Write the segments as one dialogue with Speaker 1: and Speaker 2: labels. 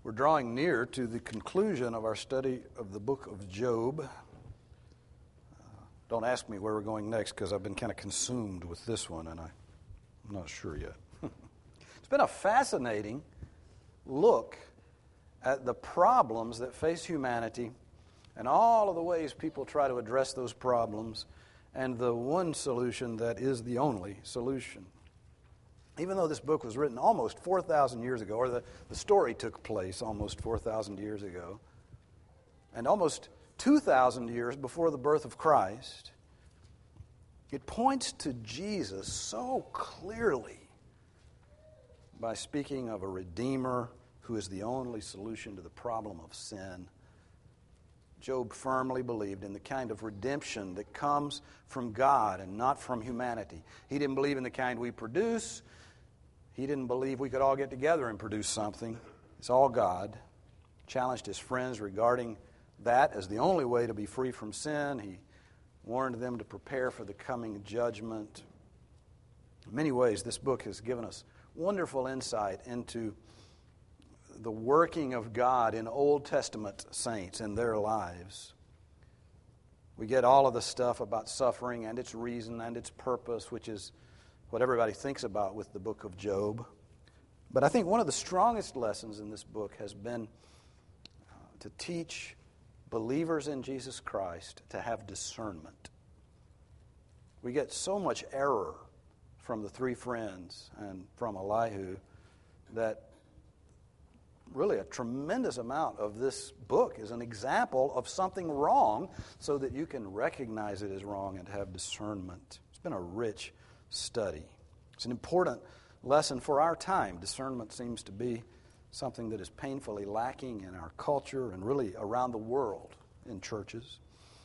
Speaker 1: We're drawing near to the conclusion of our study of the book of Job. Don't ask me where we're going next because I've been kind of consumed with this one and I'm not sure yet. It's been a fascinating look at the problems that face humanity and all of the ways people try to address those problems and the one solution that is the only solution. Even though this book was written almost 4,000 years ago, or the story took place almost 4,000 years ago, and almost 2,000 years before the birth of Christ, it points to Jesus so clearly by speaking of a Redeemer who is the only solution to the problem of sin. Job firmly believed in the kind of redemption that comes from God and not from humanity. He didn't believe in the kind we produce. He didn't believe we could all get together and produce something. It's all God. Challenged his friends regarding that as the only way to be free from sin. He warned them to prepare for the coming judgment. In many ways, this book has given us wonderful insight into the working of God in Old Testament saints and their lives. We get all of the stuff about suffering and its reason and its purpose, which is what everybody thinks about with the book of Job. But I think one of the strongest lessons in this book has been to teach believers in Jesus Christ to have discernment. We get so much error from the three friends and from Elihu that really a tremendous amount of this book is an example of something wrong so that you can recognize it as wrong and have discernment. It's been a rich study. It's an important lesson for our time. Discernment seems to be something that is painfully lacking in our culture and really around the world in churches.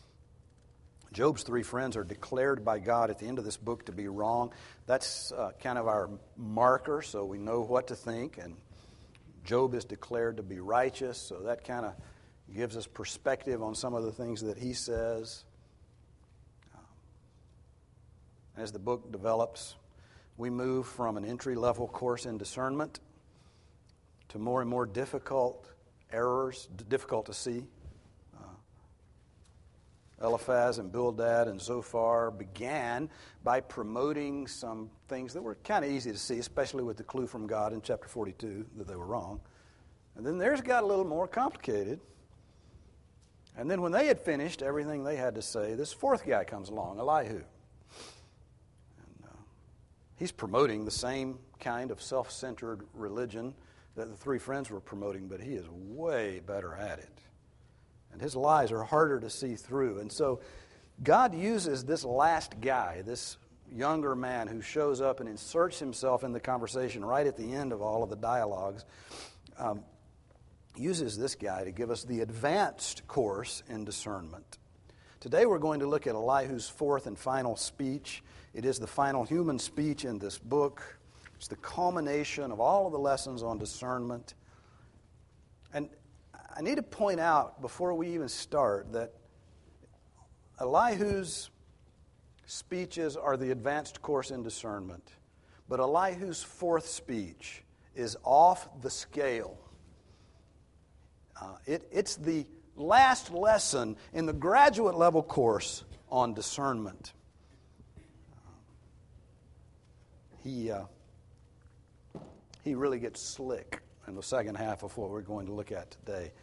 Speaker 1: Job's three friends are declared by God at the end of this book to be wrong. That's kind of our marker, so we know what to think. And Job is declared to be righteous, so that kind of gives us perspective on some of the things that he says. As the book develops, we move from an entry-level course in discernment to more and more difficult errors, difficult to see. Eliphaz and Bildad and Zophar began by promoting some things that were kind of easy to see, especially with the clue from God in chapter 42 that they were wrong. And then theirs got a little more complicated. And then when they had finished everything they had to say, this fourth guy comes along, Elihu. And he's promoting the same kind of self-centered religion that the three friends were promoting, but he is way better at it. And his lies are harder to see through. And so God uses this last guy, this younger man who shows up and inserts himself in the conversation right at the end of all of the dialogues, uses this guy to give us the advanced course in discernment. Today we're going to look at Elihu's fourth and final speech. It is the final human speech in this book. It's the culmination of all of the lessons on discernment. And I need to point out before we even start that Elihu's speeches are the advanced course in discernment, but Elihu's fourth speech is off the scale. It's the last lesson in the graduate level course on discernment. He really gets slick in the second half of what we're going to look at today.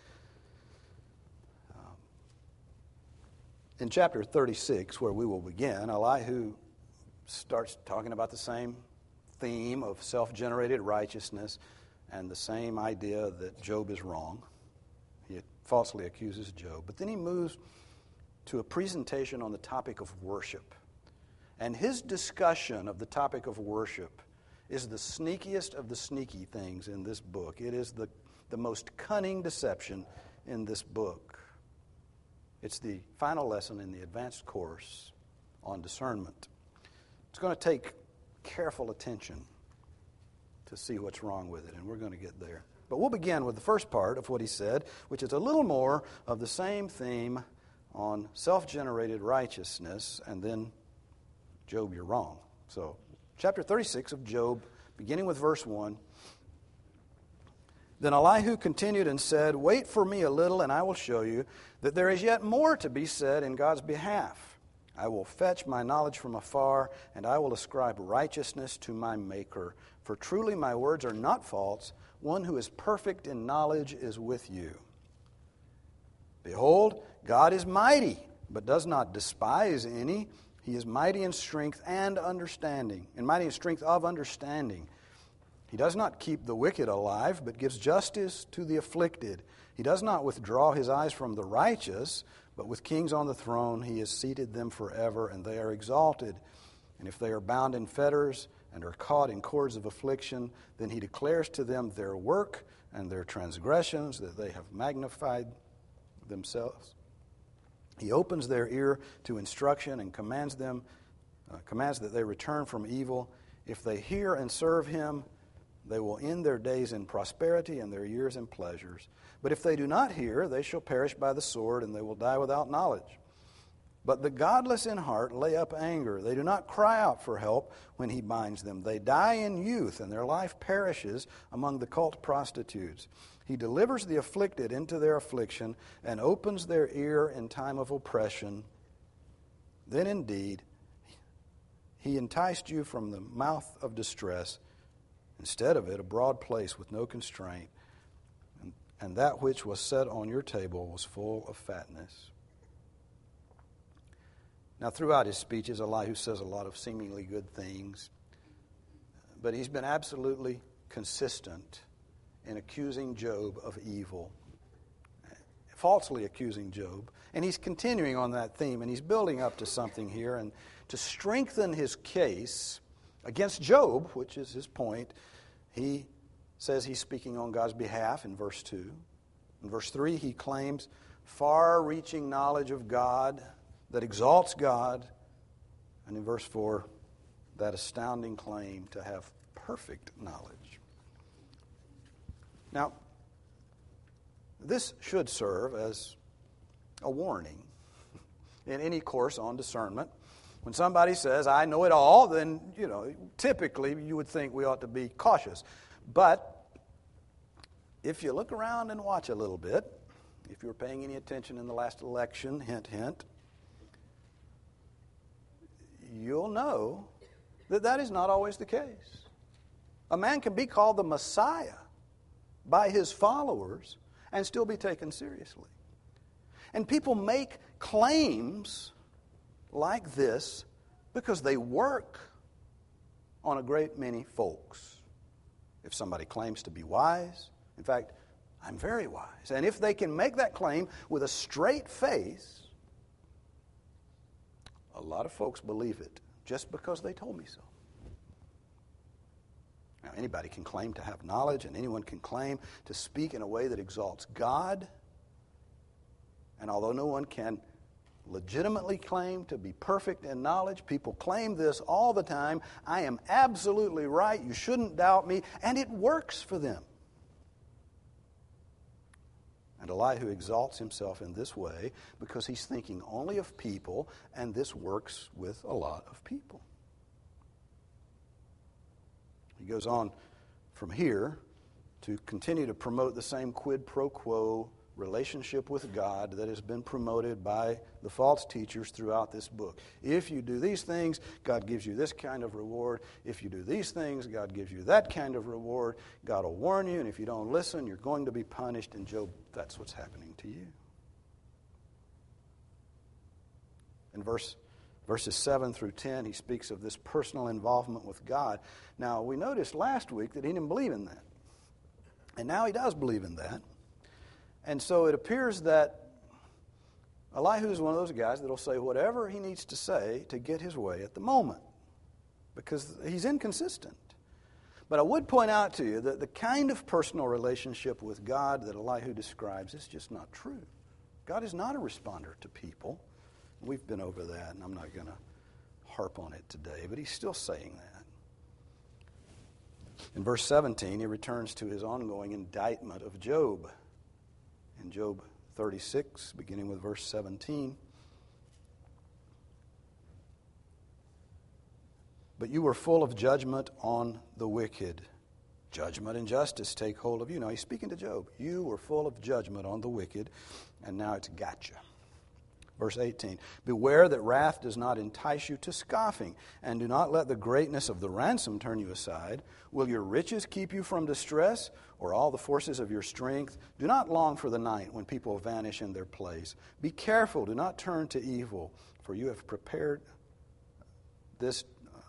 Speaker 1: In chapter 36, where we will begin, Elihu starts talking about the same theme of self-generated righteousness and the same idea that Job is wrong. He falsely accuses Job. But then he moves to a presentation on the topic of worship. And his discussion of the topic of worship is the sneakiest of the sneaky things in this book. It is the most cunning deception in this book. It's the final lesson in the advanced course on discernment. It's going to take careful attention to see what's wrong with it, and we're going to get there. But we'll begin with the first part of what he said, which is a little more of the same theme on self-generated righteousness, and then, Job, you're wrong. So, chapter 36 of Job, beginning with verse 1. Then Elihu continued and said, "Wait for me a little, and I will show you that there is yet more to be said in God's behalf. I will fetch my knowledge from afar, and I will ascribe righteousness to my Maker. For truly my words are not false. One who is perfect in knowledge is with you. Behold, God is mighty, but does not despise any. He is mighty in strength and understanding, and mighty in strength of understanding. He does not keep the wicked alive, but gives justice to the afflicted. He does not withdraw his eyes from the righteous, but with kings on the throne he has seated them forever, and they are exalted. And if they are bound in fetters and are caught in cords of affliction, then he declares to them their work and their transgressions, that they have magnified themselves. He opens their ear to instruction and commands that they return from evil. If they hear and serve him, they will end their days in prosperity and their years in pleasures. But if they do not hear, they shall perish by the sword, and they will die without knowledge. But the godless in heart lay up anger. They do not cry out for help when he binds them. They die in youth, and their life perishes among the cult prostitutes. He delivers the afflicted into their affliction and opens their ear in time of oppression. Then indeed, he enticed you from the mouth of distress. Instead of it, a broad place with no constraint, and that which was set on your table was full of fatness." Now, throughout his speeches, Elihu says a lot of seemingly good things, but he's been absolutely consistent in accusing Job of evil, falsely accusing Job. And he's continuing on that theme, and he's building up to something here. And to strengthen his case against Job, which is his point, he says he's speaking on God's behalf in verse 2. In verse 3, he claims far-reaching knowledge of God that exalts God. And in verse 4, that astounding claim to have perfect knowledge. Now, this should serve as a warning in any course on discernment. When somebody says, "I know it all," then, typically you would think we ought to be cautious. But if you look around and watch a little bit, if you were paying any attention in the last election, hint, hint, you'll know that that is not always the case. A man can be called the Messiah by his followers and still be taken seriously. And people make claims like this because they work on a great many folks. If somebody claims to be wise, in fact, I'm very wise. And if they can make that claim with a straight face, a lot of folks believe it just because they told me so. Now, anybody can claim to have knowledge, and anyone can claim to speak in a way that exalts God. And although no one can legitimately claim to be perfect in knowledge, people claim this all the time. I am absolutely right. You shouldn't doubt me. And it works for them. And Elihu exalts himself in this way because he's thinking only of people, and this works with a lot of people. He goes on from here to continue to promote the same quid pro quo relationship with God that has been promoted by the false teachers throughout this book. If you do these things, God gives you this kind of reward. If you do these things, God gives you that kind of reward. God will warn you, and if you don't listen, you're going to be punished. And Job, that's what's happening to you. In verses 7 through 10, he speaks of this personal involvement with God. Now, we noticed last week that he didn't believe in that. And now he does believe in that. And so it appears that Elihu is one of those guys that will say whatever he needs to say to get his way at the moment, because he's inconsistent. But I would point out to you that the kind of personal relationship with God that Elihu describes is just not true. God is not a responder to people. We've been over that, and I'm not going to harp on it today, but he's still saying that. In verse 17, he returns to his ongoing indictment of Job. In Job 36, beginning with verse 17. "But you were full of judgment on the wicked. Judgment and justice take hold of you. Now he's speaking to Job. You were full of judgment on the wicked, and now it's got you. Verse 18, beware that wrath does not entice you to scoffing, and do not let the greatness of the ransom turn you aside. Will your riches keep you from distress, or all the forces of your strength? Do not long for the night when people vanish in their place. Be careful, do not turn to evil, for you have preferred this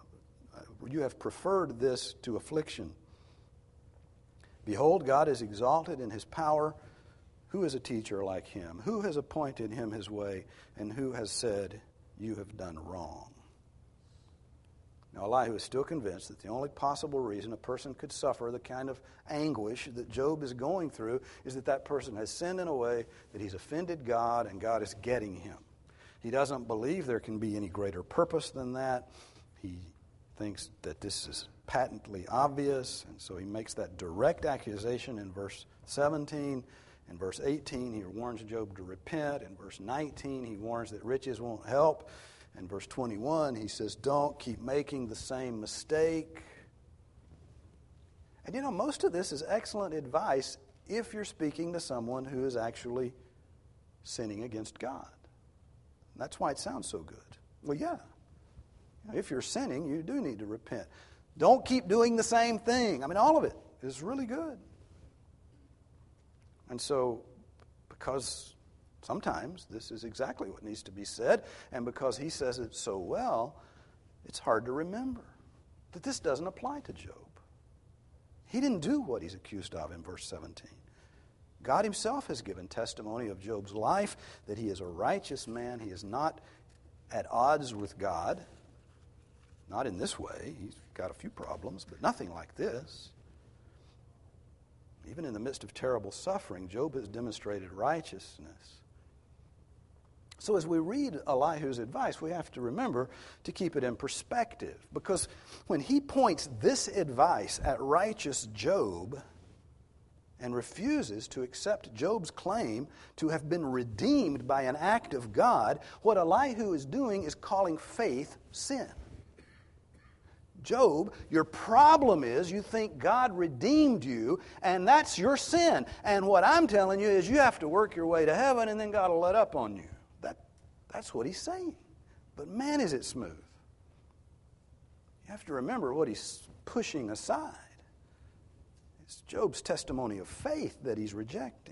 Speaker 1: to affliction. Behold, God is exalted in his power. Who is a teacher like him? Who has appointed him his way? And who has said, you have done wrong? Now, Elihu is still convinced that the only possible reason a person could suffer the kind of anguish that Job is going through is that that person has sinned in a way that he's offended God and God is getting him. He doesn't believe there can be any greater purpose than that. He thinks that this is patently obvious, and so he makes that direct accusation in verse 17. In verse 18, he warns Job to repent. In verse 19, he warns that riches won't help. In verse 21, he says, don't keep making the same mistake. And most of this is excellent advice if you're speaking to someone who is actually sinning against God. And that's why it sounds so good. Well, yeah. If you're sinning, you do need to repent. Don't keep doing the same thing. All of it is really good. And so, because sometimes this is exactly what needs to be said, and because he says it so well, it's hard to remember that this doesn't apply to Job. He didn't do what he's accused of in verse 17. God himself has given testimony of Job's life, that he is a righteous man. He is not at odds with God. Not in this way. He's got a few problems, but nothing like this. Even in the midst of terrible suffering, Job has demonstrated righteousness. So as we read Elihu's advice, we have to remember to keep it in perspective. Because when he points this advice at righteous Job and refuses to accept Job's claim to have been redeemed by an act of God, what Elihu is doing is calling faith sin. Job, your problem is you think God redeemed you, and that's your sin. And what I'm telling you is you have to work your way to heaven, and then God will let up on you. That's what he's saying. But man, is it smooth. You have to remember what he's pushing aside. It's Job's testimony of faith that he's rejecting.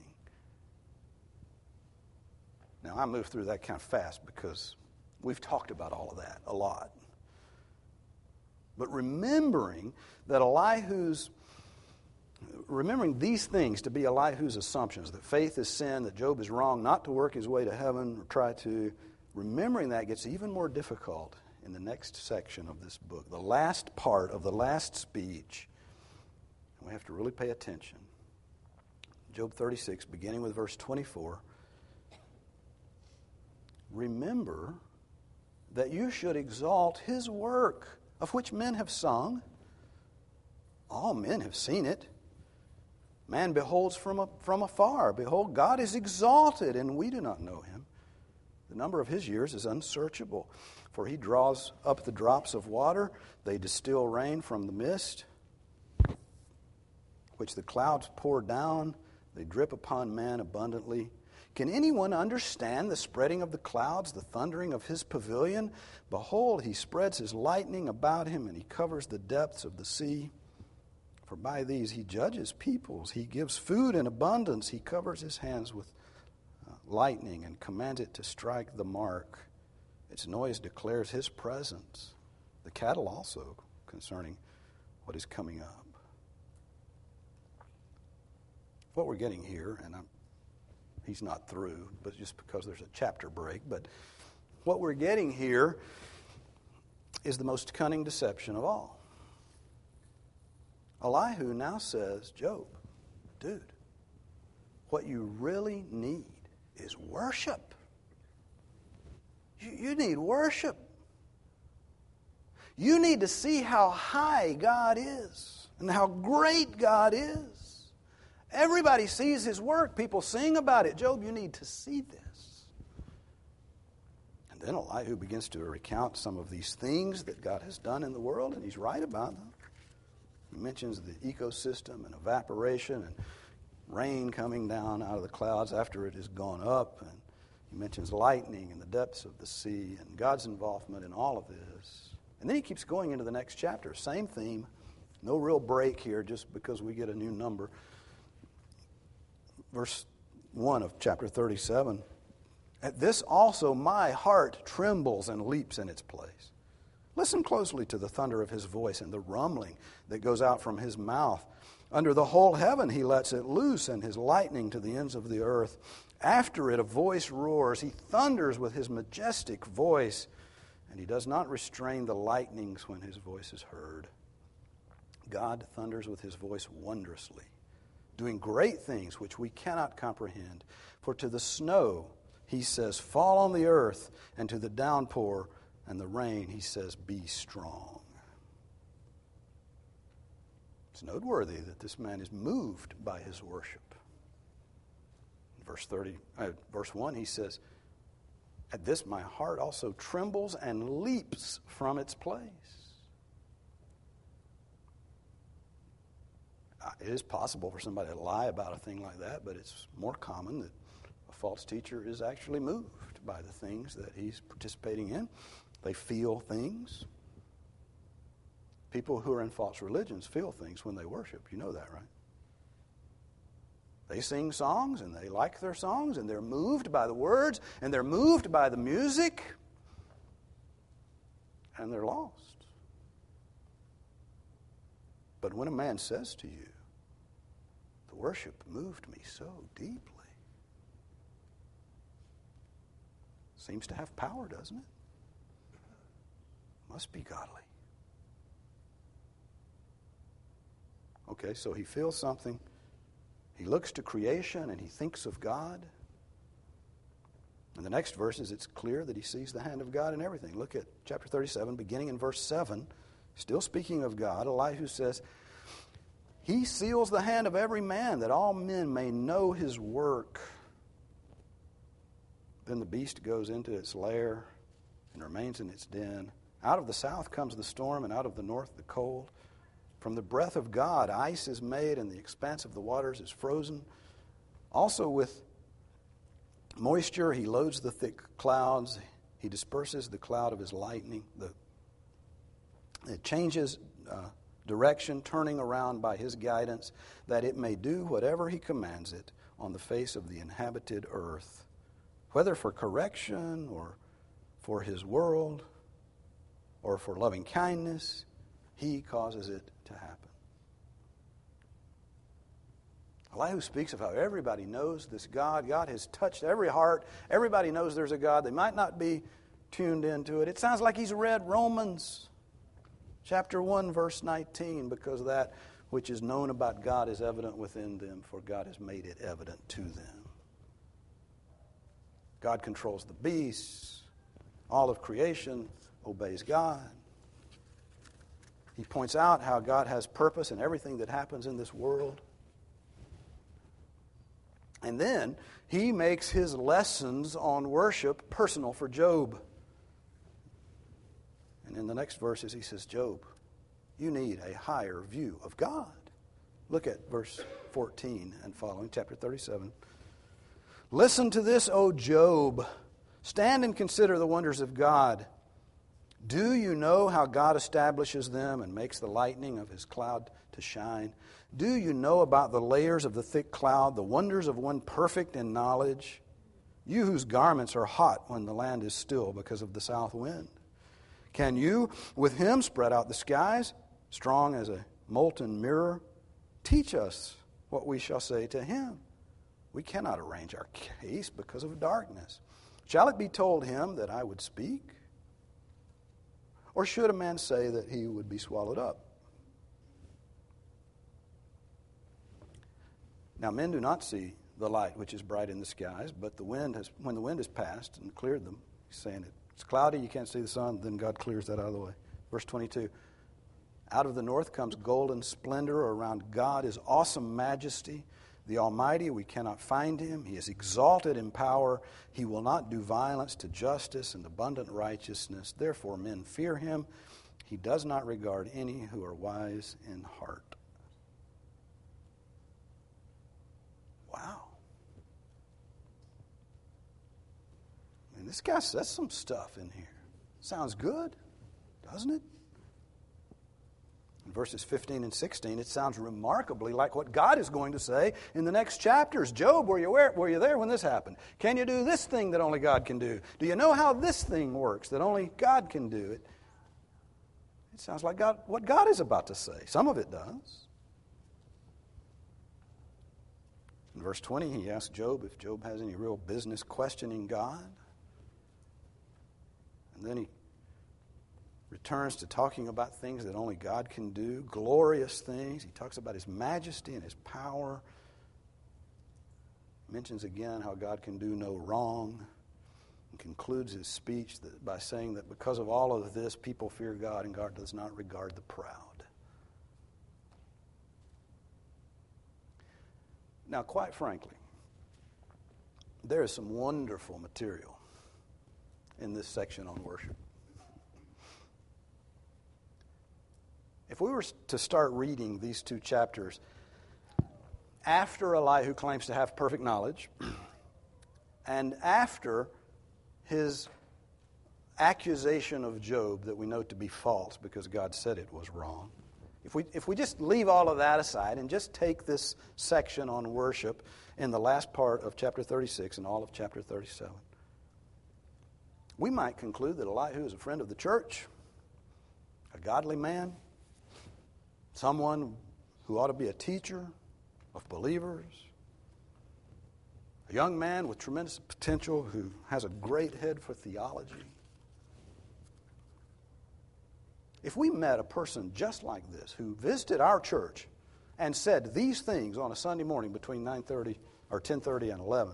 Speaker 1: Now, I moved through that kind of fast because we've talked about all of that a lot. But remembering these things to be Elihu's assumptions, that faith is sin, that Job is wrong not to work his way to heaven or try to, remembering that gets even more difficult in the next section of this book, the last part of the last speech. We have to really pay attention. Job 36, beginning with verse 24. Remember that you should exalt his work, of which men have sung. All men have seen it. Man beholds from afar. Behold, God is exalted, and we do not know him. The number of his years is unsearchable. For he draws up the drops of water. They distill rain from the mist, which the clouds pour down. They drip upon man abundantly. Can anyone understand the spreading of the clouds, the thundering of his pavilion? Behold, he spreads his lightning about him, and he covers the depths of the sea. For by these he judges peoples. He gives food in abundance. He covers his hands with lightning and commands it to strike the mark. Its noise declares his presence. The cattle also, concerning what is coming up. What we're getting here, and he's not through, but just because there's a chapter break. But what we're getting here is the most cunning deception of all. Elihu now says, Job, dude, what you really need is worship. You need worship. You need to see how high God is and how great God is. Everybody sees his work. People sing about it. Job, you need to see this. And then Elihu begins to recount some of these things that God has done in the world, and he's right about them. He mentions the ecosystem and evaporation and rain coming down out of the clouds after it has gone up. And he mentions lightning and the depths of the sea and God's involvement in all of this. And then he keeps going into the next chapter. Same theme. No real break here just because we get a new number. Verse 1 of chapter 37. At this also my heart trembles and leaps in its place. Listen closely to the thunder of his voice and the rumbling that goes out from his mouth. Under the whole heaven he lets it loose, and his lightning to the ends of the earth. After it a voice roars. He thunders with his majestic voice, and he does not restrain the lightnings when his voice is heard. God thunders with his voice wondrously, doing great things which we cannot comprehend. For to the snow he says, fall on the earth, and to the downpour and the rain he says, be strong. It's noteworthy that this man is moved by his worship. In verse 1 he says, at this my heart also trembles and leaps from its place. It is possible for somebody to lie about a thing like that, but it's more common that a false teacher is actually moved by the things that he's participating in. They feel things. People who are in false religions feel things when they worship. You know that, right? They sing songs, and they like their songs, and they're moved by the words, and they're moved by the music, and they're lost. But when a man says to you, the worship moved me so deeply, seems to have power, doesn't it? Must be godly. Okay, so he feels something. He looks to creation and he thinks of God. In the next verses, it's clear that he sees the hand of God in everything. Look at chapter 37, beginning in verse 7. Still speaking of God, Elihu says, he seals the hand of every man, that all men may know his work. Then the beast goes into its lair and remains in its den. Out of the south comes the storm, and out of the north the cold. From the breath of God ice is made, and the expanse of the waters is frozen. Also with moisture he loads the thick clouds. He disperses the cloud of his lightning. It changes direction, turning around by his guidance, that it may do whatever he commands it on the face of the inhabited earth, whether for correction or for his world or for loving kindness, he causes it to happen. Elihu speaks of how everybody knows this God. God has touched every heart. Everybody knows there's a God. They might not be tuned into it. It sounds like he's read Romans chapter 1, verse 19, because that which is known about God is evident within them, for God has made it evident to them. God controls the beasts. All of creation obeys God. He points out how God has purpose in everything that happens in this world. And then he makes his lessons on worship personal for Job. And in the next verses he says, Job, you need a higher view of God. Look at verse 14 and following, chapter 37. Listen to this, O Job. Stand and consider the wonders of God. Do you know how God establishes them and makes the lightning of his cloud to shine? Do you know about the layers of the thick cloud, the wonders of one perfect in knowledge? You whose garments are hot when the land is still because of the south wind. Can you, with him, spread out the skies, strong as a molten mirror? Teach us what we shall say to him. We cannot arrange our case because of darkness. Shall it be told him that I would speak? Or should a man say that he would be swallowed up? Now men do not see the light which is bright in the skies, but when the wind has passed and cleared them, he's saying it's cloudy, you can't see the sun, then God clears that out of the way. Verse 22, out of the north comes golden splendor, around God is awesome majesty. The Almighty, we cannot find him. He is exalted in power. He will not do violence to justice and abundant righteousness. Therefore men fear him. He does not regard any who are wise in heart. Wow. And this guy says some stuff in here. Sounds good, doesn't it? In verses 15 and 16, it sounds remarkably like what God is going to say in the next chapters. Job, were you there when this happened? Can you do this thing that only God can do? Do you know how this thing works that only God can do? It sounds like what God is about to say. Some of it does. In verse 20, he asks Job if Job has any real business questioning God. And then he returns to talking about things that only God can do, glorious things. He talks about His majesty and His power. Mentions again how God can do no wrong. And concludes his speech by saying that because of all of this, people fear God and God does not regard the proud. Now, quite frankly, there is some wonderful material in this section on worship. If we were to start reading these two chapters after Elihu claims to have perfect knowledge and after his accusation of Job that we know to be false because God said it was wrong, if we just leave all of that aside and just take this section on worship in the last part of chapter 36 and all of chapter 37, we might conclude that Elihu is a friend of the church, a godly man, someone who ought to be a teacher of believers, a young man with tremendous potential who has a great head for theology. If we met a person just like this who visited our church and said these things on a Sunday morning between 9:30 or 10:30 and 11,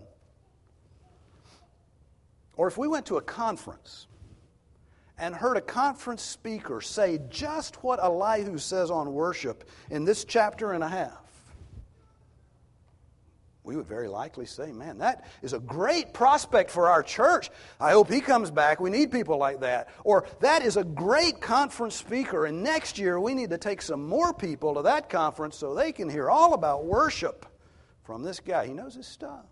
Speaker 1: or if we went to a conference and heard a conference speaker say just what Elihu says on worship in this chapter and a half, we would very likely say, man, that is a great prospect for our church. I hope he comes back. We need people like that. Or that is a great conference speaker, and next year we need to take some more people to that conference so they can hear all about worship from this guy. He knows his stuff.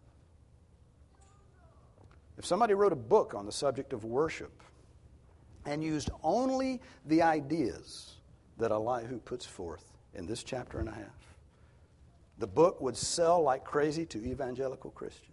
Speaker 1: If somebody wrote a book on the subject of worship and used only the ideas that Elihu puts forth in this chapter and a half, the book would sell like crazy to evangelical Christians.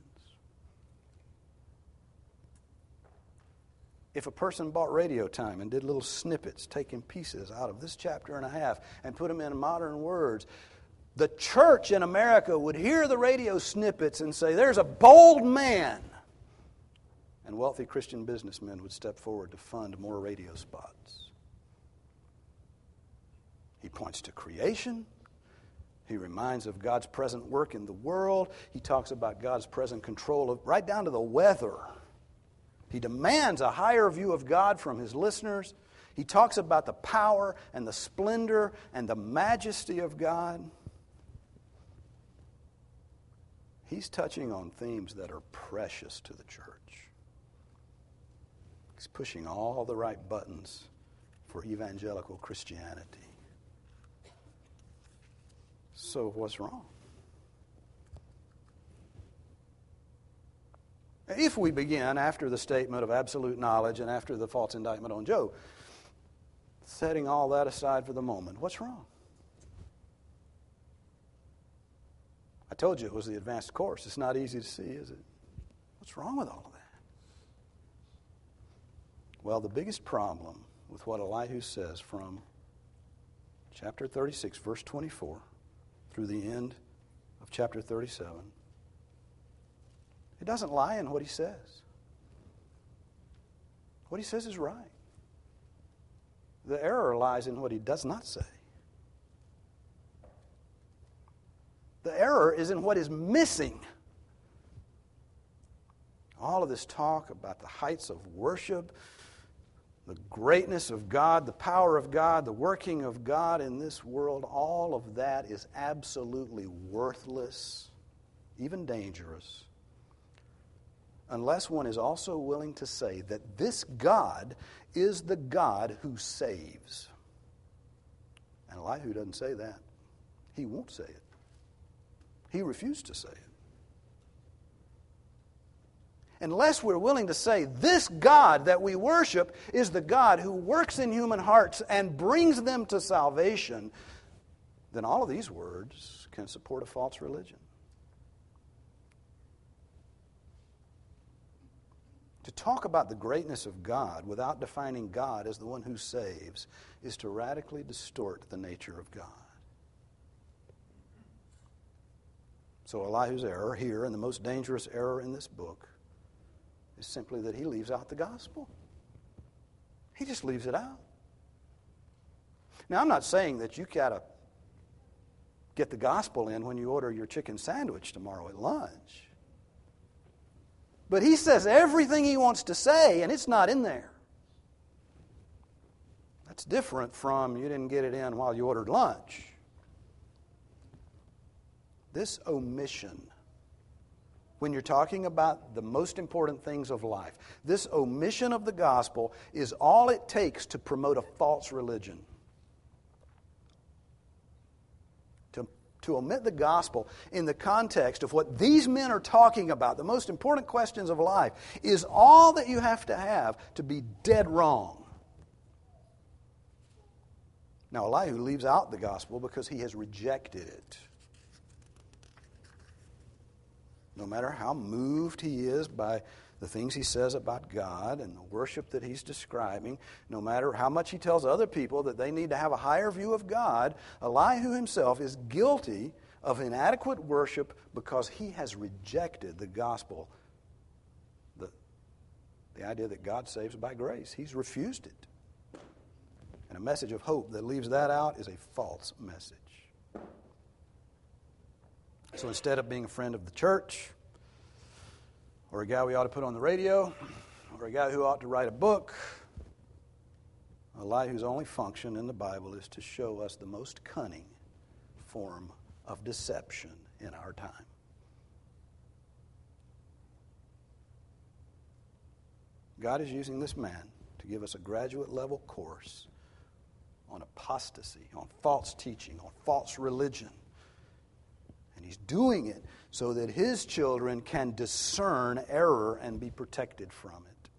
Speaker 1: If a person bought radio time and did little snippets, taking pieces out of this chapter and a half and put them in modern words, the church in America would hear the radio snippets and say, there's a bold man. And wealthy Christian businessmen would step forward to fund more radio spots. He points to creation. He reminds of God's present work in the world. He talks about God's present control of right down to the weather. He demands a higher view of God from his listeners. He talks about the power and the splendor and the majesty of God. He's touching on themes that are precious to the church. He's pushing all the right buttons for evangelical Christianity. So what's wrong? If we begin after the statement of absolute knowledge and after the false indictment on Job, setting all that aside for the moment, what's wrong? I told you it was the advanced course. It's not easy to see, is it? What's wrong with all of that? Well, the biggest problem with what Elihu says from chapter 36, verse 24, through the end of chapter 37, it doesn't lie in what he says. What he says is right. The error lies in what he does not say. The error is in what is missing. All of this talk about the heights of worship, the greatness of God, the power of God, the working of God in this world, all of that is absolutely worthless, even dangerous, unless one is also willing to say that this God is the God who saves. And Elihu doesn't say that. He won't say it. He refused to say it. Unless we're willing to say this God that we worship is the God who works in human hearts and brings them to salvation, then all of these words can support a false religion. To talk about the greatness of God without defining God as the one who saves is to radically distort the nature of God. So Elihu's error here, and the most dangerous error in this book, is simply that he leaves out the gospel. He just leaves it out. Now, I'm not saying that you got to get the gospel in when you order your chicken sandwich tomorrow at lunch. But he says everything he wants to say, and it's not in there. That's different from you didn't get it in while you ordered lunch. This omission, when you're talking about the most important things of life, this omission of the gospel is all it takes to promote a false religion. To omit the gospel in the context of what these men are talking about, the most important questions of life, is all that you have to be dead wrong. Now, Elihu leaves out the gospel because he has rejected it. No matter how moved he is by the things he says about God and the worship that he's describing, no matter how much he tells other people that they need to have a higher view of God, Elihu himself is guilty of inadequate worship because he has rejected the gospel, the idea that God saves by grace. He's refused it. And a message of hope that leaves that out is a false message. So instead of being a friend of the church, or a guy we ought to put on the radio, or a guy who ought to write a book, Elihu's only function in the Bible is to show us the most cunning form of deception in our time. God is using this man to give us a graduate level course on apostasy, on false teaching, on false religion. And he's doing it so that his children can discern error and be protected from it.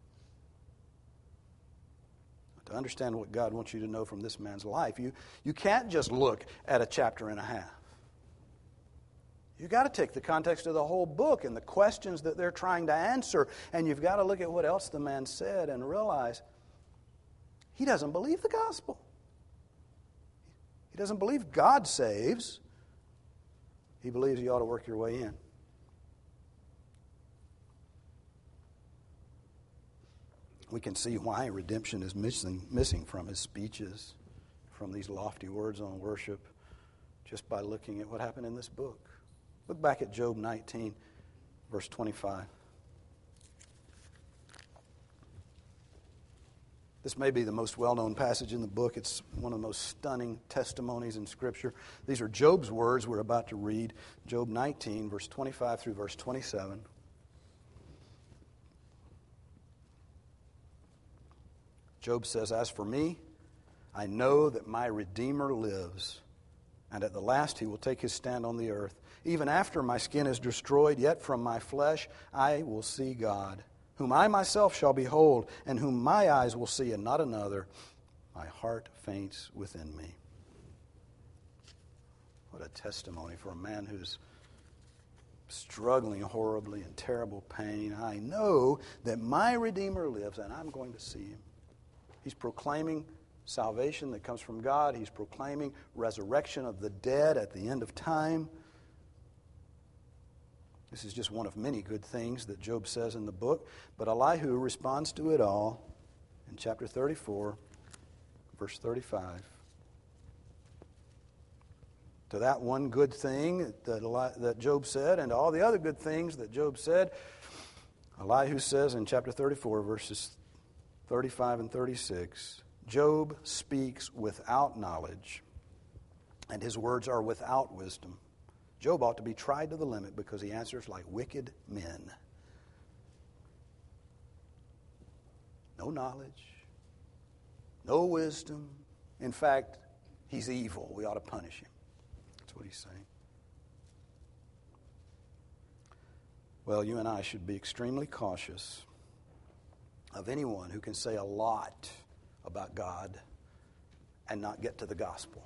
Speaker 1: To understand what God wants you to know from this man's life, you can't just look at a chapter and a half. You've got to take the context of the whole book and the questions that they're trying to answer, and you've got to look at what else the man said and realize he doesn't believe the gospel. He doesn't believe God saves. He believes you ought to work your way in. We can see why redemption is missing from his speeches, from these lofty words on worship, just by looking at what happened in this book. Look back at Job 19, verse 25. This may be the most well-known passage in the book. It's one of the most stunning testimonies in Scripture. These are Job's words we're about to read. Job 19, verse 25 through verse 27. Job says, "As for me, I know that my Redeemer lives, and at the last he will take his stand on the earth. Even after my skin is destroyed, yet from my flesh I will see God, whom I myself shall behold, and whom my eyes will see, and not another. My heart faints within me." What a testimony for a man who's struggling horribly in terrible pain. I know that my Redeemer lives, and I'm going to see him. He's proclaiming salvation that comes from God. He's proclaiming resurrection of the dead at the end of time. This is just one of many good things that Job says in the book. But Elihu responds to it all in chapter 34, verse 35. To that one good thing that Job said, and to all the other good things that Job said, Elihu says in chapter 34, verses 35 and 36, Job speaks without knowledge, and his words are without wisdom. Job ought to be tried to the limit because he answers like wicked men. No knowledge, no wisdom. In fact, He's evil. We ought to punish him. That's what he's saying. Well, you and I should be extremely cautious of anyone who can say a lot about God and not get to the gospel.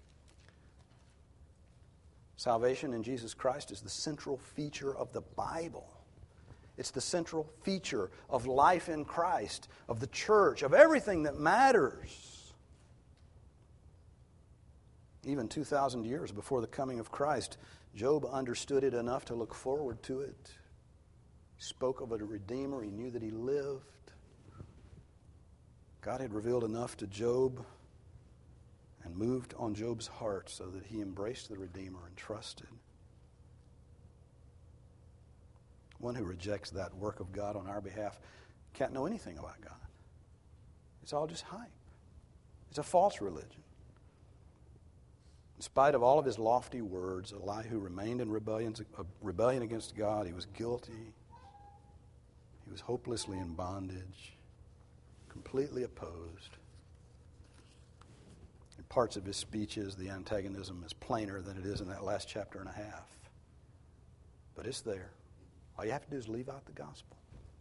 Speaker 1: Salvation in Jesus Christ is the central feature of the Bible. It's the central feature of life in Christ, of the church, of everything that matters. Even 2,000 years before the coming of Christ, Job understood it enough to look forward to it. He spoke of a Redeemer. He knew that he lived. God had revealed enough to Job and moved on Job's heart so that he embraced the Redeemer and trusted. One who rejects that work of God on our behalf can't know anything about God. It's all just hype. It's a false religion. In spite of all of his lofty words, Elihu remained in rebellion against God. He was guilty. He was hopelessly in bondage, completely opposed. In parts of his speeches, the antagonism is plainer than it is in that last chapter and a half. But it's there. All you have to do is leave out the gospel.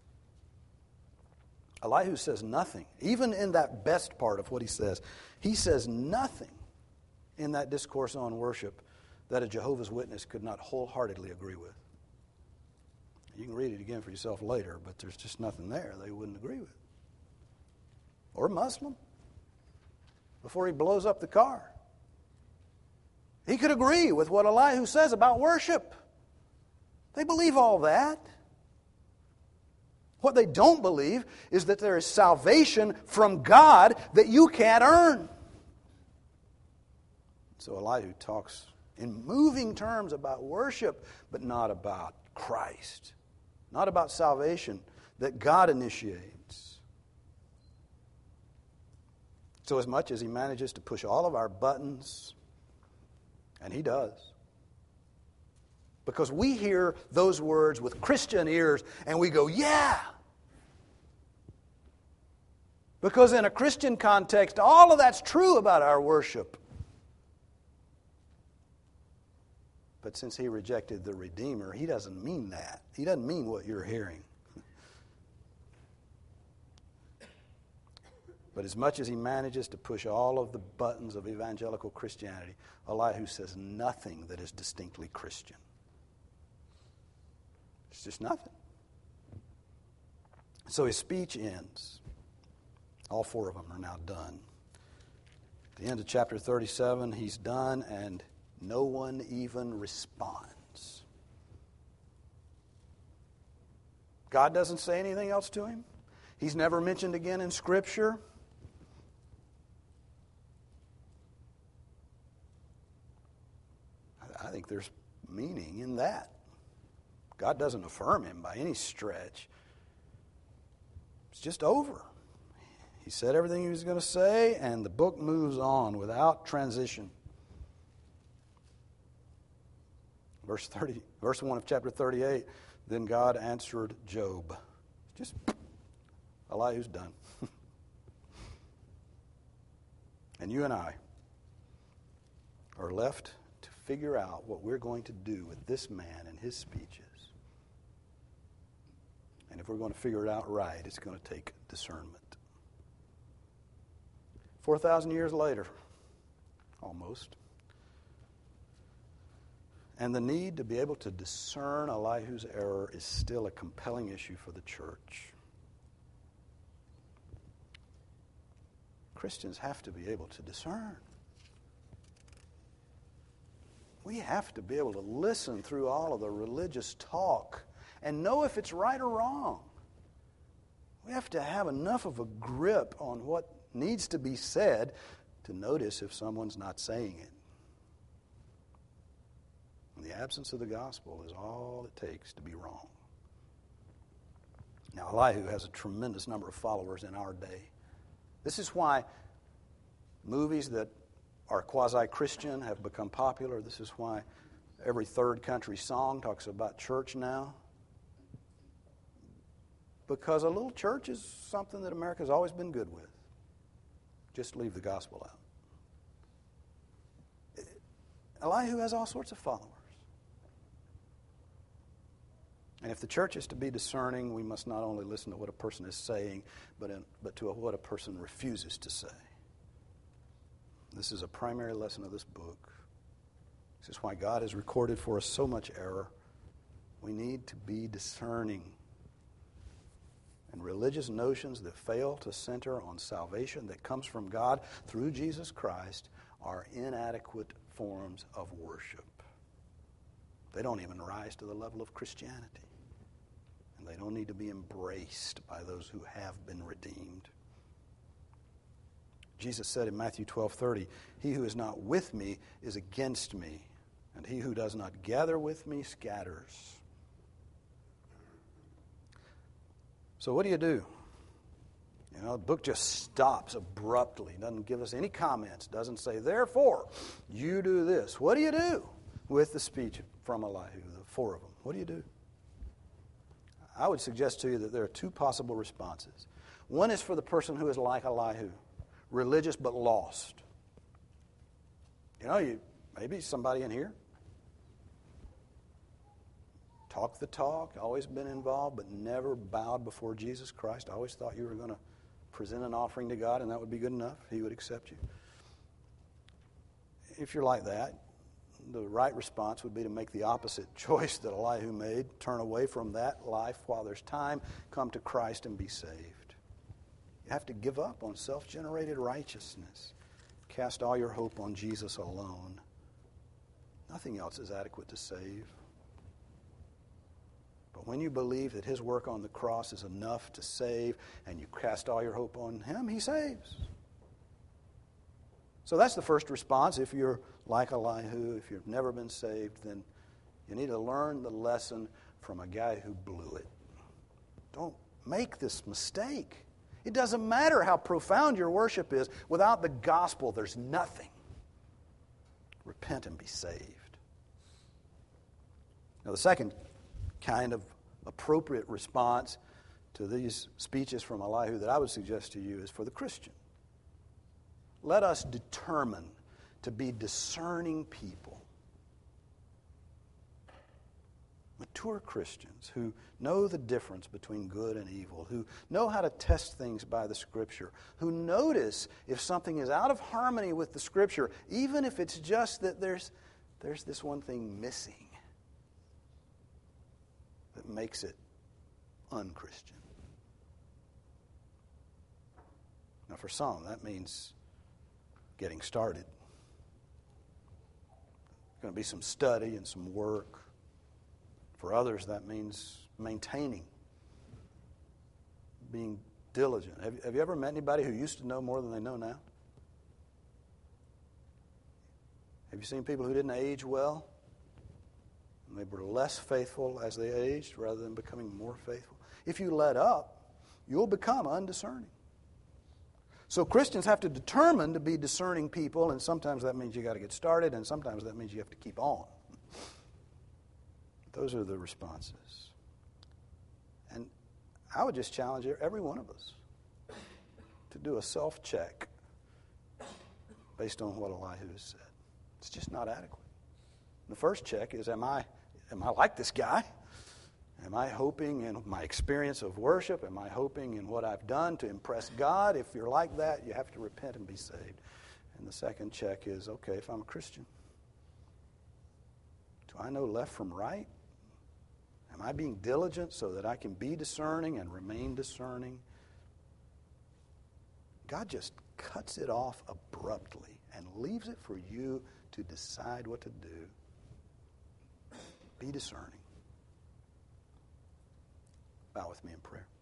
Speaker 1: Elihu says nothing, even in that best part of what he says nothing in that discourse on worship that a Jehovah's Witness could not wholeheartedly agree with. You can read it again for yourself later, but there's just nothing there they wouldn't agree with. Or a Muslim, before he blows up the car. He could agree with what Elihu says about worship. They believe all that. What they don't believe is that there is salvation from God that you can't earn. So Elihu talks in moving terms about worship, but not about Christ. Not about salvation that God initiates. So as much as he manages to push all of our buttons, and he does, because we hear those words with Christian ears and we go, yeah. Because in a Christian context, all of that's true about our worship. But since he rejected the Redeemer, he doesn't mean that. He doesn't mean what you're hearing. But as much as he manages to push all of the buttons of evangelical Christianity, Elihu says nothing that is distinctly Christian. It's just nothing. So his speech ends. All four of them are now done. At the end of chapter 37, he's done, and no one even responds. God doesn't say anything else to him. He's never mentioned again in Scripture. I think there's meaning in that. God doesn't affirm him by any stretch. It's just over. He said everything he was going to say, and the book moves on without transition. Verse 1 of chapter 38, then God answered Job. Just, Elihu's done. And you and I are left to figure out what we're going to do with this man and his speeches. And if we're going to figure it out right, it's going to take discernment. 4,000 years later, almost, and the need to be able to discern Elihu's error is still a compelling issue for the church. Christians have to be able to discern. We have to be able to listen through all of the religious talk and know if it's right or wrong. We have to have enough of a grip on what needs to be said to notice if someone's not saying it. And the absence of the gospel is all it takes to be wrong. Now, Elihu has a tremendous number of followers in our day. This is why movies that are quasi-Christian have become popular. This is why every third country song talks about church now. Because a little church is something that America's always been good with. Just leave the gospel out. Elihu has all sorts of followers. And if the church is to be discerning, we must not only listen to what a person is saying, but to what a person refuses to say. This is a primary lesson of this book. This is why God has recorded for us so much error. We need to be discerning. And religious notions that fail to center on salvation that comes from God through Jesus Christ are inadequate forms of worship. They don't even rise to the level of Christianity. And they don't need to be embraced by those who have been redeemed. Jesus said in Matthew 12:30, "He who is not with me is against me, and he who does not gather with me scatters." So what do? You know, the book just stops abruptly, doesn't give us any comments, doesn't say, therefore, you do this. What do you do with the speech from Elihu, the four of them? What do you do? I would suggest to you that there are two possible responses. One is for the person who is like Elihu, religious but lost. You know, maybe somebody in here, talk the talk, always been involved, but never bowed before Jesus Christ. I always thought you were going to present an offering to God and that would be good enough. He would accept you. If you're like that, the right response would be to make the opposite choice that Elihu made. Turn away from that life while there's time. Come to Christ and be saved. You have to give up on self-generated righteousness. Cast all your hope on Jesus alone. Nothing else is adequate to save. But when you believe that His work on the cross is enough to save and you cast all your hope on Him, He saves. So that's the first response. If you're like Elihu, if you've never been saved, then you need to learn the lesson from a guy who blew it. Don't make this mistake. It doesn't matter how profound your worship is. Without the gospel, there's nothing. Repent and be saved. Now, the second kind of appropriate response to these speeches from Elihu that I would suggest to you is for the Christian. Let us determine to be discerning people. Mature Christians who know the difference between good and evil, who know how to test things by the Scripture, who notice if something is out of harmony with the Scripture, even if it's just that there's this one thing missing that makes it unchristian. Now, for some, that means getting started. There's going to be some study and some work. For others, that means maintaining, being diligent. Have you ever met anybody who used to know more than they know now? Have you seen people who didn't age well? And they were less faithful as they aged rather than becoming more faithful. If you let up, you'll become undiscerning. So Christians have to determine to be discerning people, and sometimes that means you got to get started, and sometimes that means you have to keep on. Those are the responses. And I would just challenge every one of us to do a self-check based on what Elihu has said. It's just not adequate. The first check is, am I like this guy? Am I hoping in my experience of worship? Am I hoping in what I've done to impress God? If you're like that, you have to repent and be saved. And the second check is, okay, if I'm a Christian, do I know left from right? Am I being diligent so that I can be discerning and remain discerning? God just cuts it off abruptly and leaves it for you to decide what to do. Be discerning. Bow with me in prayer.